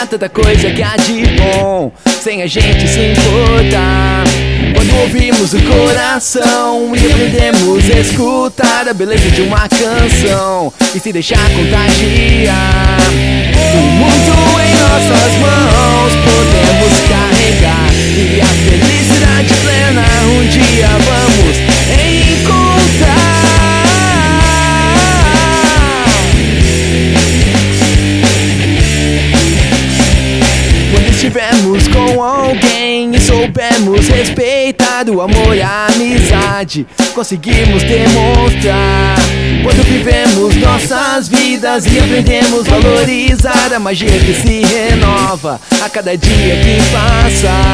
tanta coisa que há de bom, sem a gente se importar. Quando ouvimos o coração e aprendemos a escutar a beleza de uma canção e se deixar contagiar. O mundo em nossas mãos podemos carregar, e a felicidade plena um dia vamos encontrar. Quando estivermos com alguém e soubermos respeitar o amor e a amizade, conseguimos demonstrar. Quando vivemos nossas vidas e aprendemos a valorizar a magia que se renova a cada dia que passa.